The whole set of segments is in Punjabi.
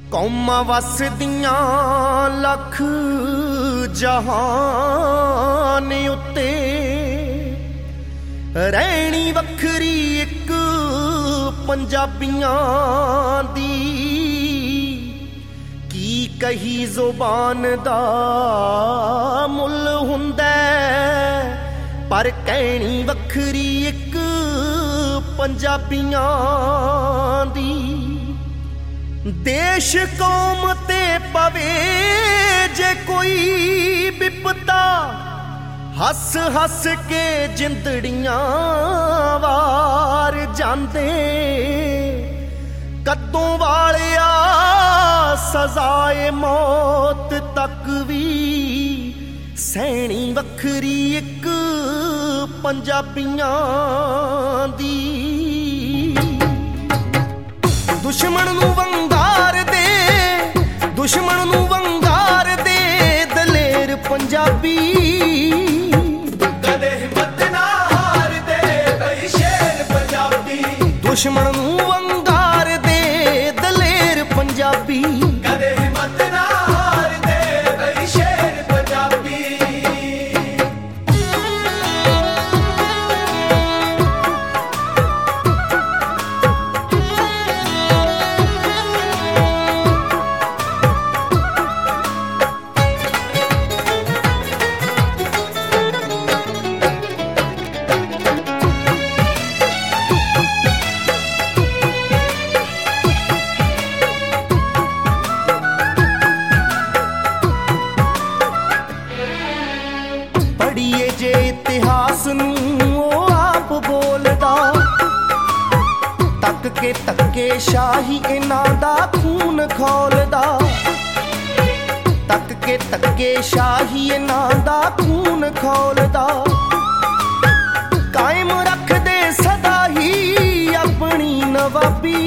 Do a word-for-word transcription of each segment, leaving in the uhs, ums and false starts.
ਕੌਮਾਂ ਵਸਦੀਆਂ ਲੱਖ ਜਹਾਨ ਉੱਤੇ ਰਹਿਣੀ ਵੱਖਰੀ ਇੱਕ ਪੰਜਾਬੀਆਂ ਦੀ। ਕੀ ਕਹੀ ਜ਼ੁਬਾਨ ਦਾ ਮੁੱਲ ਹੁੰਦਾ ਪਰ ਕਹਿਣੀ ਵੱਖਰੀ ਇੱਕ ਪੰਜਾਬੀਆਂ ਦੀ। ਦੇਸ਼ ਕੌਮ ਤੇ ਪਵੇ ਜੇ ਕੋਈ ਵਿਪਤਾ ਹੱਸ ਹੱਸ ਕੇ ਜਿੰਦੜੀਆਂ ਵਾਰ ਜਾਂਦੇ। ਕਦੋਂ ਵਾਲਿਆ ਸਜ਼ਾਏ ਮੌਤ ਤੱਕ ਵੀ ਸਹਿਣੀ ਵੱਖਰੀ ਇੱਕ ਪੰਜਾਬੀਆਂ ਦੀ। ਦੁਸ਼ਮਣ ਨੂੰ ਵੰਗਾਰ ਦੇ ਦੁਸ਼ਮਣ ਨੂੰ ਵੰਗਾਰ ਦੇ ਦਲੇਰ ਪੰਜਾਬੀ। ਕਦੇ ਹਿੰਮਤ ਨਾ ਹਾਰਦੇ ਬਈ ਸ਼ੇਰ ਪੰਜਾਬੀ। ਦੁਸ਼ਮਣ ਨੂੰ ਵੰਗਾਰ ਦੇ ਦਲੇਰ ਪੰਜਾਬੀ। ਕਦੇ ਹਿੰਮਤ ਨਾ ਹਾਰਦੇ ਬਈ ਸ਼ੇਰ ਪੰਜਾਬੀ। ਪੜੀਏ ਜੇ ਇਤਿਹਾਸ ਨੂੰ ਉਹ ਆਪ ਬੋਲਦਾ। ਤੱਕ ਕੇ ਧੱਕੇ ਸ਼ਾਹੀ ਇਹਨਾਂ ਦਾ ਖੂਨ ਖੋਲਦਾ। ਤੱਕ ਕੇ ਧੱਕੇ ਸ਼ਾਹੀ ਇਹਨਾਂ ਦਾ ਖੂਨ ਖੋਲਦਾ। ਕਾਇਮ ਰੱਖਦੇ ਸਦਾ ਹੀ ਆਪਣੀ ਨਵਾਬੀ।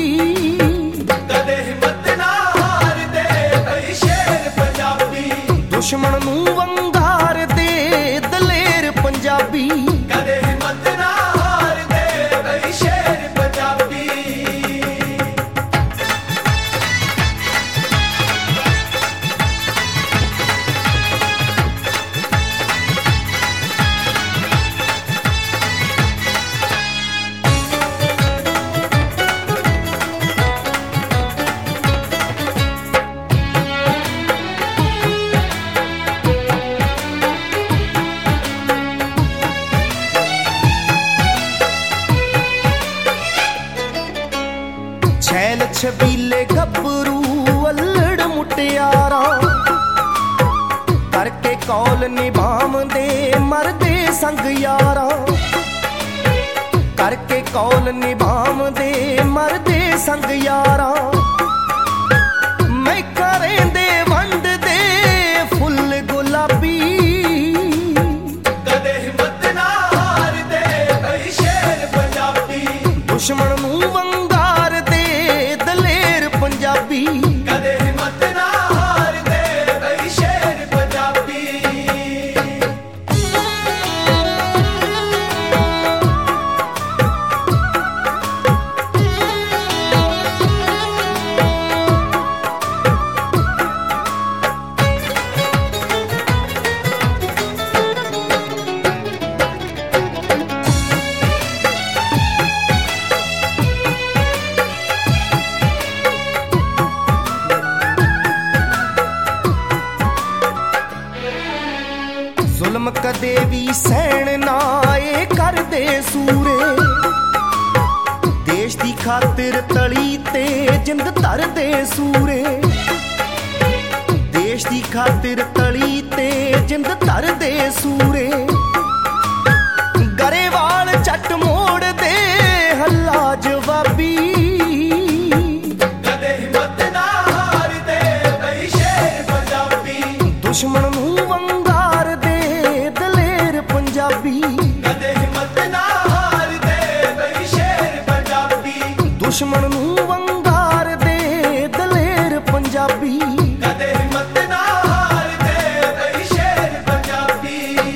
ਕਦੇ ਹਿੰਮਤ ਨਾ ਹਾਰਦੇ ਬਈ ਸ਼ੇਰ ਪੰਜਾਬੀ। ਦੁਸ਼ਮਣ ਨੂੰ ਵੰਗਾਰ ਦੇ ਦਲੇਰ ਪੰਜਾਬੀ। ਕਦੇ ਹਿੰਮਤ ਨਾ ਹਾਰਦੇ ਬਈ ਸ਼ੇਰ ਪੰਜਾਬੀ। छैल छबीले गभरू अल्लड़ मुटियारा करके कौल निभाम दे मरदे संग यारा। करके कौल निभाम दे मरदे संग यारा। मैं करें दे वंड दे फुल गुलाबी। कदे हिम्मत ना हारदे बई शेर पंजाबी। दुश्मन नूं वंगार दे दलेर पंजाबी। कदे हिम्मत ना हारदे बई शेर पंजाबी। जुल्म कदे भी सहन ना ए करदे सूरे। देश दी खातिर तली ते जिंद धरदे सूरे। देश दी खातिर तली ते जिंद धरदे सूरे। गरेवाल चट मोड़ दे हल्ला जवाबी। कदे हिम्मत ना हारदे बई शेर पंजाबी। दुश्मन नूं वंगार दे दलेर पंजाबी। कदे हिम्मत ना हारदे बई शेर पंजाबी। दुश्मन नूं वंगार दे दलेर पंजाबी। कदे हिम्मत ना हारदे बई शेर पंजाबी।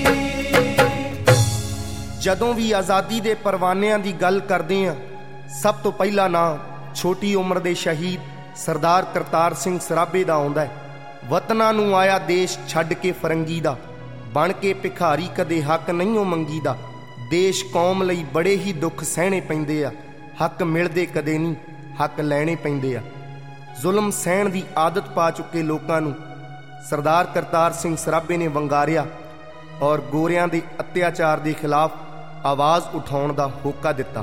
ਜਦੋਂ ਵੀ ਆਜ਼ਾਦੀ ਦੇ ਪਰਵਾਨਿਆਂ ਦੀ ਗੱਲ ਕਰਦੇ ਹਾਂ, ਸਭ ਤੋਂ ਪਹਿਲਾ ਨਾਂ ਛੋਟੀ ਉਮਰ ਦੇ ਸ਼ਹੀਦ ਸਰਦਾਰ ਕਰਤਾਰ ਸਿੰਘ ਸਰਾਭੇ ਦਾ ਆਉਂਦਾ, ਵਤਨਾਂ ਨੂੰ ਆਇਆ ਦੇਸ਼ ਛੱਡ ਕੇ ਫਰੰਗੀ ਦਾ, ਬਣ ਕੇ ਭਿਖਾਰੀ ਕਦੇ ਹੱਕ ਨਹੀਂ ਉਹ ਮੰਗੀ ਦਾ। ਦੇਸ਼ ਕੌਮ ਲਈ ਬੜੇ ਹੀ ਦੁੱਖ ਸਹਿਣੇ ਪੈਂਦੇ ਆ, ਹੱਕ ਮਿਲਦੇ ਕਦੇ ਨਹੀਂ, ਹੱਕ ਲੈਣੇ ਪੈਂਦੇ ਆ। ਜ਼ੁਲਮ ਸਹਿਣ ਦੀ ਆਦਤ ਪਾ ਚੁੱਕੇ ਲੋਕਾਂ ਨੂੰ ਸਰਦਾਰ ਕਰਤਾਰ ਸਿੰਘ ਸਰਾਭੇ ਨੇ ਵੰਗਾਰਿਆ ਔਰ ਗੋਰਿਆਂ ਦੇ ਅਤਿਆਚਾਰ ਦੇ ਖਿਲਾਫ ਆਵਾਜ਼ ਉਠਾਉਣ ਦਾ ਹੋਕਾ ਦਿੱਤਾ।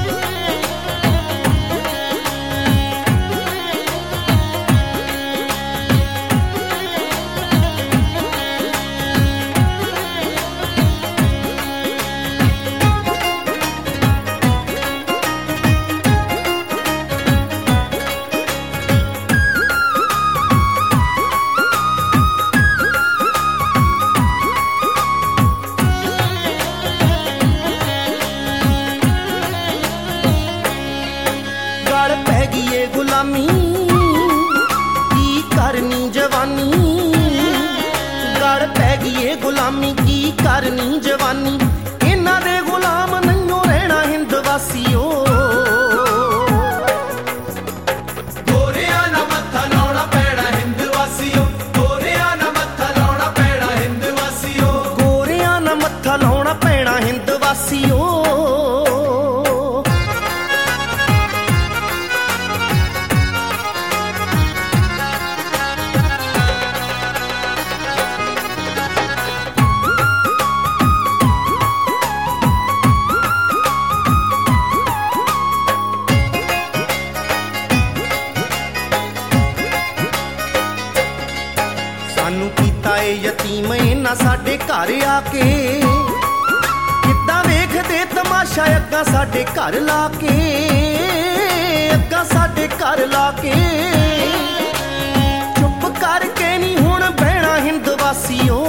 ਕੀ ਕਰਨੀ ਜਵਾਨੀ, ਗੜ ਪੈ ਗਈ ਏ ਗੁਲਾਮੀ, ਕੀ ਕਰਨੀ ਜਵਾਨੀ। ਇਹਨਾਂ ਦੇ ਗੁਲਾਮ ਨਹੀਂਓ ਰਹਿਣਾ ਹਿੰਦ ਵਾਸੀਓ। ਗੋਰਿਆਂ ਨਾ ਮੱਥਾ ਲਾਉਣਾ ਪੈਣਾ ਹਿੰਦ ਵਾਸੀਓ, ਗੋਰਿਆਂ ਨਾ ਮੱਥਾ ਲਾਉਣਾ ਪੈਣਾ ਹਿੰਦ ਵਾਸੀਓ, ਗੋਰਿਆਂ ਨਾ ਮੱਥਾ ਲਾਉਣਾ ਪੈਣਾ ਹਿੰਦ ਵਾਸੀਓ। ਸਾਨੂੰ ਕੀਤਾ ਏ ਯਤੀਮ ਇਹਨਾਂ ਸਾਡੇ ਘਰ ਆ ਕੇ, ਕਿੱਦਾਂ ਵੇਖਦੇ ਤਮਾਸ਼ਾ ਅੱਗਾ ਸਾਡੇ ਘਰ ਲਾ ਕੇ, ਅੱਗਾ ਸਾਡੇ ਘਰ ਲਾ ਕੇ। ਚੁੱਪ ਕਰਕੇ ਨਹੀਂ ਹੁਣ ਬਹਿਣਾ ਹਿੰਦ ਵਾਸੀਓ।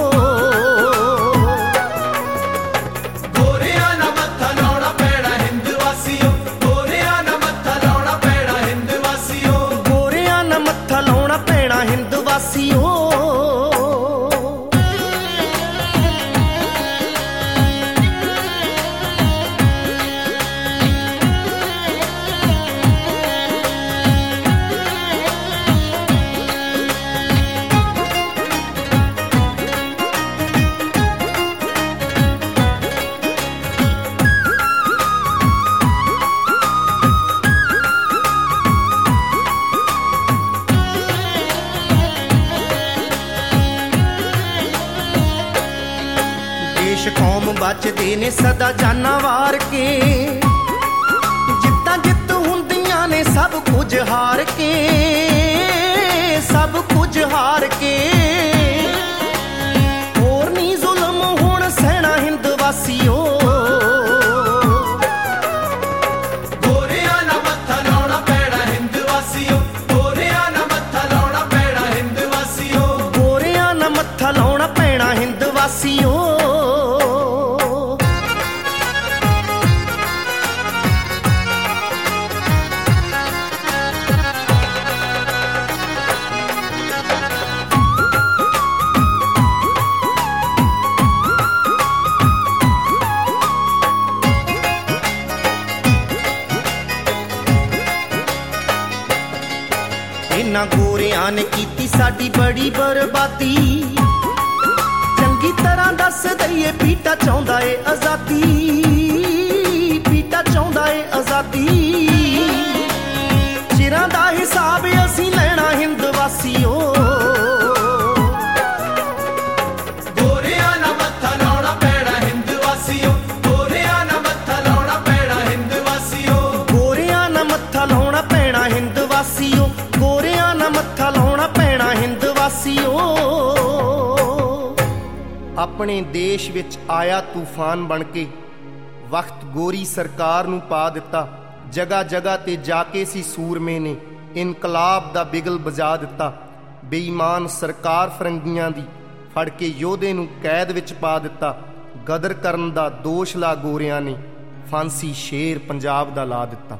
ਗੋਰਿਆਂ ਨਾ ਮੱਥਾ ਲਾਉਣਾ ਪੈਣਾ ਹਿੰਦ ਵਾਸੀਓ, ਗੋਰਿਆਂ ਨਾ ਮੱਥਾ ਲਾਉਣਾ ਪੈਣਾ ਹਿੰਦ ਵਾਸੀਓ, ਗੋਰਿਆਂ ਨਾ ਮੱਥਾ ਲਾਉਣਾ ਪੈਣਾ ਹਿੰਦ ਵਾਸੀਓ। ਦੇਸ਼ ਕੌਮ ਬਚਦੇ ਨੇ ਸਦਾ ਜਾਨਾਂ ਵਾਰ ਕੇ, ਜਿੱਤਾਂ ਜਿੱਤ ਹੁੰਦੀਆਂ ਨੇ ਸਭ ਕੁਝ ਹਾਰ ਕੇ, ਸਭ ਕੁਝ ਹਾਰ ਕੇ। ਹੋਰ ਨੀ ਜ਼ੁਲਮ ਹੁਣ ਸਹਿਣਾ ਹਿੰਦ ਵਾਸੀਓ। ਗੋਰਿਆਂ ਨਾ ਮੱਥਾ ਲਾਉਣਾ ਪੈਣਾ ਹਿੰਦ ਵਾਸੀਓ, ਗੋਰਿਆਂ ਨਾ ਮੱਥਾ ਲਾਉਣਾ ਪੈਣਾ ਹਿੰਦ ਵਾਸੀਓ, ਗੋਰਿਆਂ ਨਾ ਮੱਥਾ ਲਾਉਣਾ ਪੈਣਾ ਹਿੰਦ ਵਾਸੀਓ। ਇਹਨਾਂ ਗੋਰਿਆਂ ਨੇ ਕੀਤੀ ਸਾਡੀ ਬੜੀ ਬਰਬਾਦੀ, ਚੰਗੀ ਤਰ੍ਹਾਂ ਦੱਸ ਦਈਏ ਪੀਟਾ ਚਾਹੁੰਦਾ ਏ ਆਜ਼ਾਦੀ, ਪੀਟਾ ਚਾਹੁੰਦਾ ਏ ਆਜ਼ਾਦੀ। ਚਿਰਾਂ ਦਾ ਹਿਸਾਬ ਅਸੀਂ ਲੈਣਾ ਹਿੰਦ ਵਾਸੀਓ। ਗੋਰਿਆਂ ਨਾ ਮੱਥਾ ਲਾਉਣਾ ਪੈਣਾ ਹਿੰਦ ਵਾਸੀਓ, ਗੋਰਿਆਂ ਨਾ ਮੱਥਾ ਲਾਉਣਾ ਪੈਣਾ ਹਿੰਦ ਵਾਸੀਓ, ਗੋਰਿਆਂ ਨਾ ਮੱਥਾ ਲਾਉਣਾ ਪੈਣਾ ਹਿੰਦ ਵਾਸੀਓ, ਗੋਰਿਆਂ ਨਾ ਮੱਥਾ ਲਾਉਣਾ ਪੈਣਾ ਹਿੰਦ ਵਾਸੀਓ। ਆਪਣੇ ਦੇਸ਼ ਵਿੱਚ ਆਇਆ ਤੂਫਾਨ ਬਣ ਕੇ, ਵਕਤ ਗੋਰੀ ਸਰਕਾਰ ਨੂੰ ਪਾ ਦਿੱਤਾ। ਜਗ੍ਹਾ ਜਗ੍ਹਾ ਤੇ ਜਾ ਕੇ ਸੀ ਸੂਰਮੇ ਨੇ ਇਨਕਲਾਬ ਦਾ ਬਿਗਲ ਵਜਾ ਦਿੱਤਾ। ਬੇਈਮਾਨ ਸਰਕਾਰ ਫਰੰਗੀਆਂ ਦੀ ਫੜ ਕੇ ਯੋਧੇ ਨੂੰ ਕੈਦ ਵਿੱਚ ਪਾ ਦਿੱਤਾ। ਗਦਰ ਕਰਨ ਦਾ ਦੋਸ਼ ਲਾ ਗੋਰਿਆਂ ਨੇ, ਫਾਂਸੀ ਸ਼ੇਰ ਪੰਜਾਬ ਦਾ ਲਾ ਦਿੱਤਾ।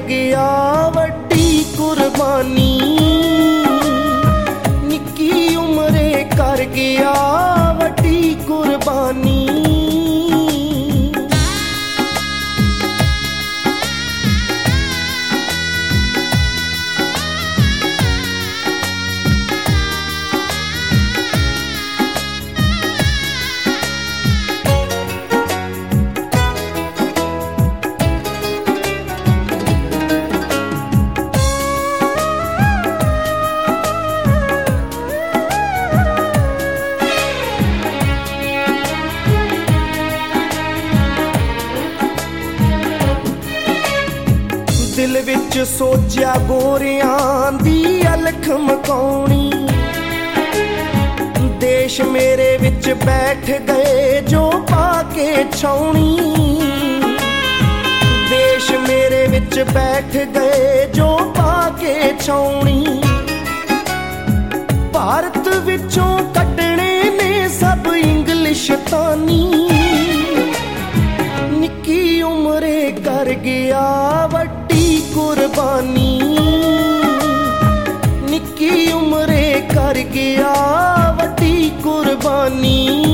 ਗਿਆ ਵੱਡੀ ਕੁਰਬਾਨੀ, ਨਿੱਕੀ ਉਮਰੇ ਕਰ ਗਿਆ ਵੱਡੀ ਕੁਰਬਾਨੀ। ਦਿਲ ਵਿੱਚ ਸੋਚਿਆ ਗੋਰਿਆਂ ਦੀ ਅਲਖ ਮਕਾਉਣੀ, ਦੇਸ਼ ਮੇਰੇ ਵਿੱਚ ਬੈਠ ਗਏ ਜੋ ਪਾ ਕੇ ਛਾਉਣੀ, ਦੇਸ਼ ਮੇਰੇ ਵਿੱਚ ਬੈਠ ਗਏ ਜੋ ਪਾ ਕੇ ਛਾਉਣੀ। ਭਾਰਤ ਵਿੱਚੋਂ ਕੱਢਣੇ ਨੇ ਸਭ ਇੰਗਲਿਸ਼ ਤਾਨੀ, ਨਿੱਕੀ ਉਮਰੇ ਕਰ ਗਿਆ ਵੱਡੀ ਕੁਰਬਾਨੀ, ਨਿੱਕੀ ਉਮਰੇ ਕਰ ਗਿਆ ਵੱਡੀ ਕੁਰਬਾਨੀ।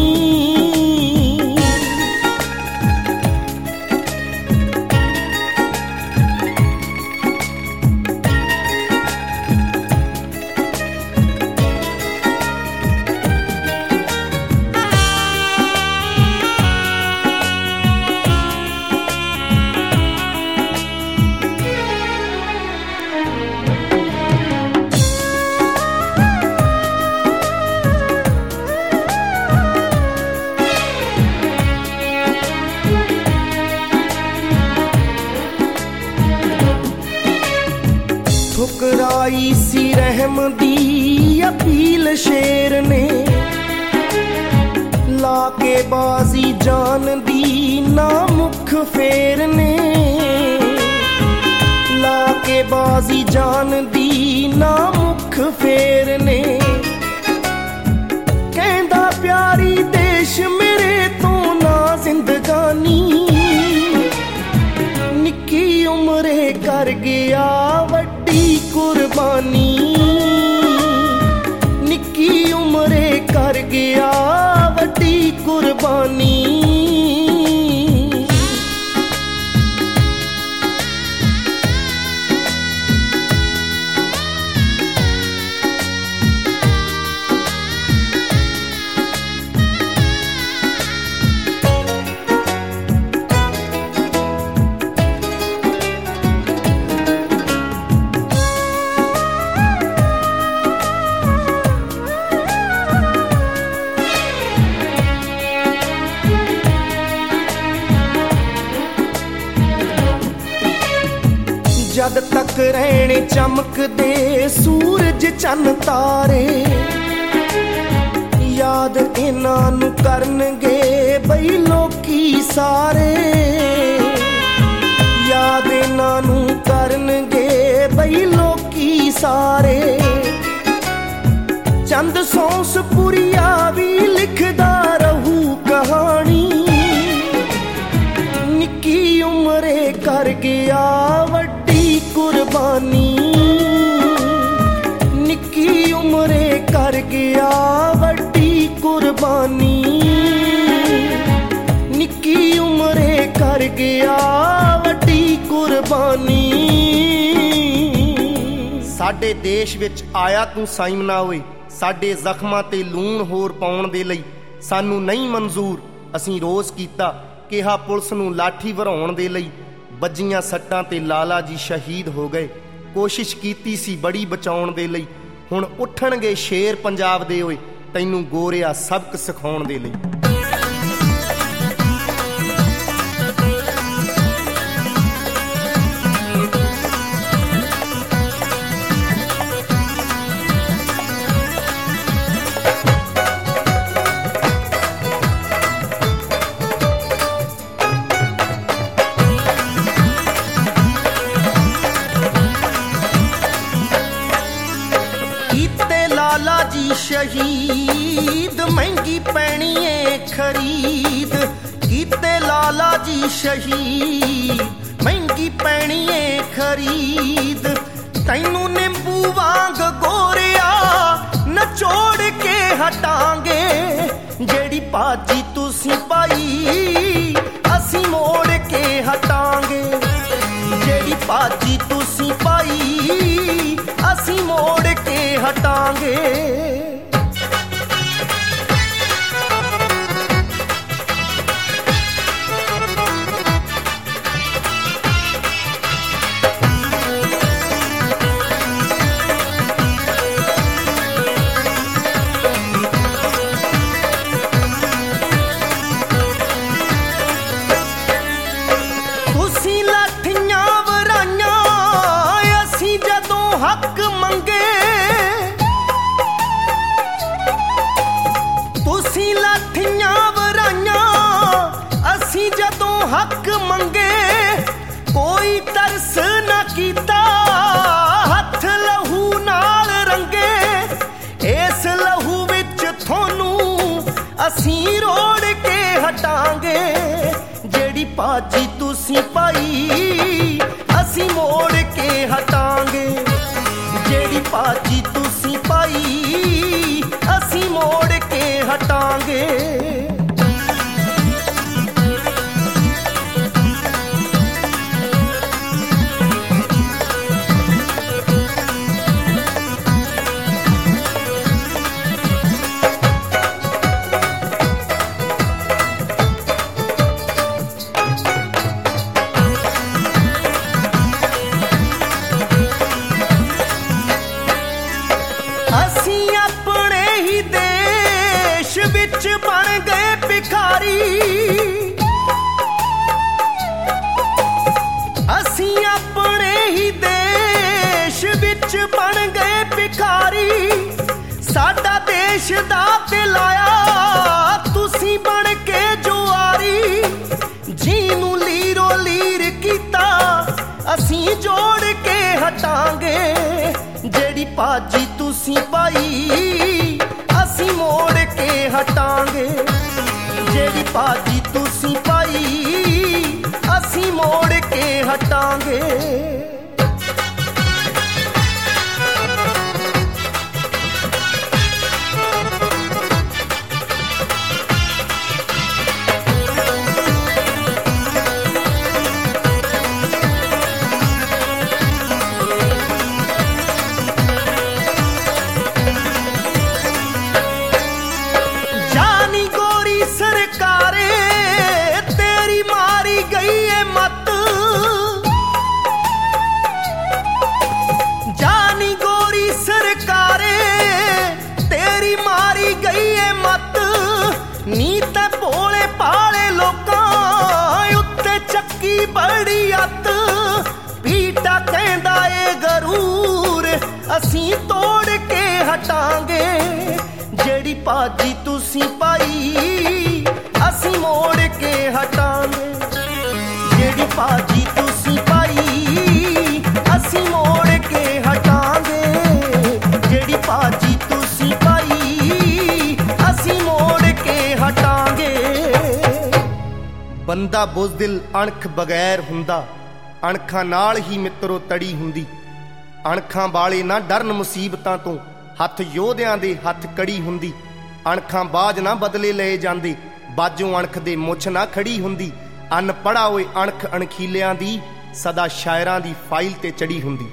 ਠੁਕਰਾਈ ਸੀ ਰਹਿਮ ਦੀ ਅਪੀਲ ਸ਼ੇਰ ਨੇ, ਲਾ ਕੇ ਬਾਜ਼ੀ ਜਾਨ ਦੀ ਨਾ ਮੁਖ ਫੇਰ ਨੇ, ਲਾ ਕੇ ਬਾਜ਼ੀ ਜਾਨ ਦੀ ਨਾ ਮੁਖ ਫੇਰ ਨੇ। ਕਹਿੰਦਾ ਪਿਆਰੀ ਦੇਸ਼ ਮੇਰੇ ਤੋਂ ਨਾ ਜ਼ਿੰਦਗਾਨੀ, ਨਿੱਕੀ ਉਮਰੇ ਕਰ ਗਿਆ ਵੱਡੀ ਕੁਰਬਾਨੀ, ਨਿੱਕੀ ਉਮਰੇ ਕਰ ਗਿਆ ਵੱਡੀ ਕੁਰਬਾਨੀ। ਜਦ ਤੱਕ ਰਹਿਣੇ ਚਮਕਦੇ ਸੂਰਜ ਚੰਨ ਤਾਰੇ, ਯਾਦ ਇਹਨਾਂ ਨੂੰ ਕਰਨਗੇ ਬਈ ਲੋਕੀ ਸਾਰੇ, ਯਾਦ ਇਹਨਾਂ ਨੂੰ ਕਰਨਗੇ ਬਈ ਲੋਕੀ ਸਾਰੇ। ਚੰਦ ਸੌਂਸਪੁਰੀਆ ਵੀ ਲਿਖਦਾ ਰਹੂ ਕਹਾਣੀ, ਨਿੱਕੀ ਉਮਰੇ ਕਰ ਗਿਆ ਵੱਡੀ ਕੁਰਬਾਨੀ, ਨਿੱਕੀ ਉਮਰੇ ਕਰ ਗਿਆ ਵੱਡੀ ਕੁਰਬਾਨੀ, ਨਿੱਕੀ ਉਮਰੇ ਕਰ ਗਿਆ ਵੱਡੀ ਕੁਰਬਾਨੀ। ਸਾਡੇ ਦੇਸ਼ ਵਿੱਚ ਆਇਆ ਤੂੰ ਸਾਈਮਨਾ ਓਏ, ਸਾਡੇ ਜ਼ਖਮਾਂ ਤੇ ਲੂਣ ਹੋਰ ਪਾਉਣ ਦੇ ਲਈ ਸਾਨੂੰ ਨਹੀਂ ਮਨਜ਼ੂਰ। ਅਸੀਂ ਰੋਜ਼ ਕੀਤਾ ਕਿਹਾ ਪੁਲਿਸ ਨੂੰ ਲਾਠੀ ਵਰਾਉਣ ਦੇ ਲਈ, ਵੱਜੀਆਂ ਸੱਟਾਂ ਤੇ ਲਾਲਾ ਜੀ ਸ਼ਹੀਦ ਹੋ ਗਏ। ਕੋਸ਼ਿਸ਼ ਕੀਤੀ ਸੀ ਬੜੀ ਬਚਾਉਣ ਦੇ ਲਈ, ਹੁਣ ਉੱਠਣਗੇ ਸ਼ੇਰ ਪੰਜਾਬ ਦੇ ਓਏ, ਤੈਨੂੰ ਗੋਰਿਆ ਸਬਕ ਸਿਖਾਉਣ ਦੇ ਲਈ। ਲਾਲਾ ਜੀ ਸ਼ਹੀਦ ਮਹਿੰਗੀ ਪੈਣੀ ਏ ਖਰੀਦ, ਕੀਤੇ ਲਾਲਾ ਜੀ ਸ਼ਹੀਦ ਮਹਿੰਗੀ ਪੈਣੀ ਏ ਖਰੀਦ। शहीद तैनू नींबू वांग गोरिया नचोड़ के हटांगे जेड़ी पाजी तुसी पाई असी मोड़ के हटांगे जेड़ी पाजी तुसी पाई असी मोड़ के हटांगे हक मंगे कोई तरस ना कीता हथ लहू नाल रंगे इस लहू विच थोनू असी रोड़ के हटांगे जेड़ी पाजी तुसी पाई असी मोड़ के हटांगे जेड़ी पाजी तुसी पाई असी मोड़ के हटांगे बन गए भिखारी असी अपने ही देश विच बन गए भिखारी साडा देश दा ते लाया तुसी बन के जुआरी जीनू लीरो लीर कीता असी जोड़ के हटांगे जेड़ी पाजी तुसी पाई असी मोड़ के हटांगे जेड़ी पाजी तुसी पाई असी मोड़ के हटांगे नीत भोले पाले लोकां उत्ते चक्की बड़ी अत पीटा कहंदा ए गरूर असी तोड़ के हटांगे जेड़ी पाजी तुसी पाई असी मोड़ के हटांगे जेड़ी पाजी तुसी पाई असी मोड़ के हटांगे जेड़ी पाजी तुसी पाई असी मोड़ के हटांगे बंदा बुज़दिल अणख बगैर हुंदा अणखां नाल ही मित्रो तड़ी हुंदी अणखां वाले ना डरन मुसीबतां तो हथ योधियां दे हथ कड़ी हुंदी अणखां बाज ना बदले लए जांदे बाजों अणख दे मुछ ना खड़ी हुंदी अनपढ़ा होए अणख अणखीलियां दी सदा शायरां दी फाइल ते चढ़ी हुंदी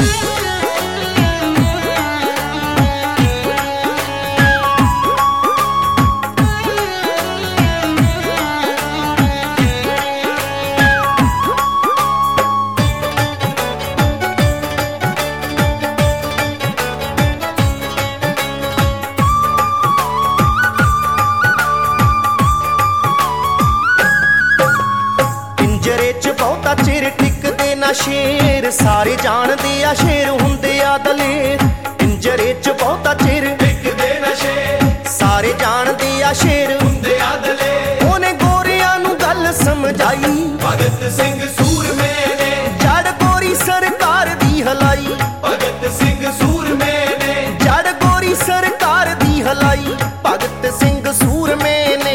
चिर टिकदे ना शेर सारे जानदे आ शेर हुंदे आ दलेर पिंजरे च बहुता चिर टिकदे ना शेर सारे जानदे आ शेर हुंदे आ दलेर ओने गोरियां नू गल समझाई भगत सिंह सूरमे ने जड़ गोरी सरकार दी हलाई भगत सिंह सूरमे ने जड़ गोरी सरकार दी हलाई भगत सिंह सूरमे ने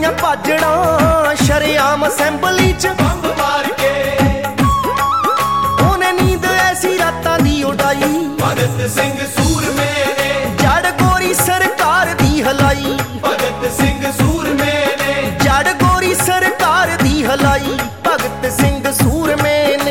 ਦੀਆਂ ਭਾਜੜਾਂ ਸ਼ਰੇਆਮ ਅਸੈਂਬਲੀ ਚ ਬੰਬ ਮਾਰ ਕੇ ਉਹਨੇ ਨੀਂਦ ਐਸੀ ਰਾਤਾਂ ਦੀ ਉਡਾਈ ਭਗਤ ਸਿੰਘ ਸੂਰਮੇ ਨੇ ਜੜ ਗੋਰੀ ਸਰਕਾਰ ਦੀ ਹਲਾਈ ਭਗਤ ਸਿੰਘ ਸੂਰਮੇ ਨੇ ਜੜ ਗੋਰੀ ਸਰਕਾਰ ਦੀ ਹਲਾਈ ਭਗਤ ਸਿੰਘ ਸੂਰਮੇ ਨੇ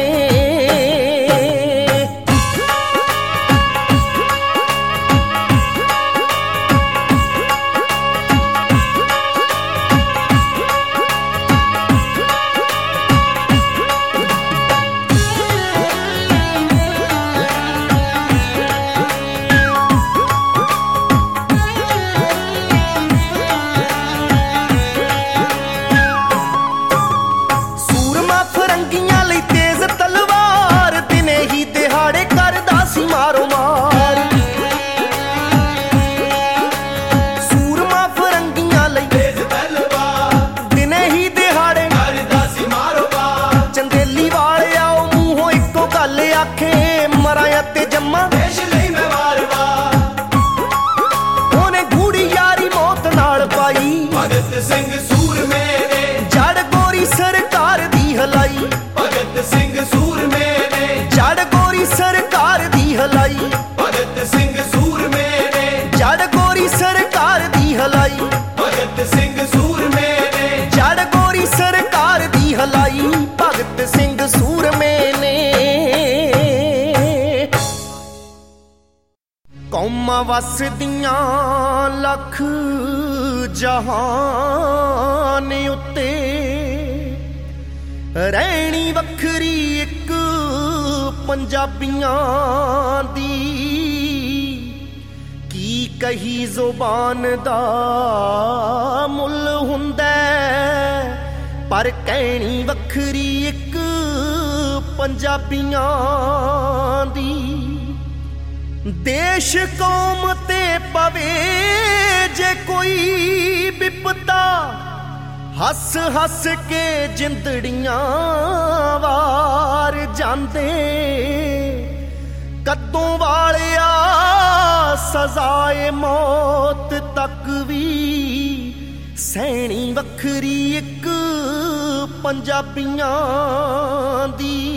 ਭਗਤ ਸਿੰਘ ਸੂਰਮੇ ਨੇ ਜੜ ਗੋਰੀ ਸਰਕਾਰ ਦੀ ਹਲਾਈ ਭਗਤ ਸਿੰਘ ਸੂਰਮੇ ਨੇ ਜੜ ਗੋਰੀ ਸਰਕਾਰ ਦੀ ਹਲਾਈ ਭਗਤ ਸਿੰਘ ਸੂਰਮੇ ਨੇ ਜੜ ਗੋਰੀ ਸਰਕਾਰ ਦੀ ਹਲਾਈ ਭਗਤ ਸਿੰਘ ਸੂਰਮੇ ਨੇ ਜੜ ਗੋਰੀ ਸਰਕਾਰ ਦੀ ਹਲਾਈ ਭਗਤ ਸਿੰਘ ਸੂਰਮੇ ਨੇ ਕੌਮਾਂ ਵਸਦੀਆਂ ਲੱਖ ਜਹਾਨ ਉੱਤੇ ਰਹਿਣੀ ਵੱਖਰੀ ਇੱਕ ਪੰਜਾਬੀਆਂ ਦੀ ਕੀ ਕਹੀ ਜ਼ੁਬਾਨ ਦਾ ਮੁੱਲ ਹੁੰਦਾ ਪਰ ਕਹਿਣੀ ਵੱਖਰੀ ਇੱਕ ਪੰਜਾਬੀਆਂ ਦੀ ਦੇਸ਼ ਕੌਮ ਤੇ ਪਵੇ ਜੇ ਕੋਈ ਵਿਪਤਾ ਹੱਸ ਹੱਸ ਕੇ ਜਿੰਦੜੀਆਂ ਵਾਰ ਜਾਂਦੇ ਕਦੋਂ ਵਾਲਿਆ ਸਜ਼ਾਏ ਮੌਤ ਤੱਕ ਵੀ ਸਹਿਣੀ ਵੱਖਰੀ ਇੱਕ ਪੰਜਾਬੀਆਂ ਦੀ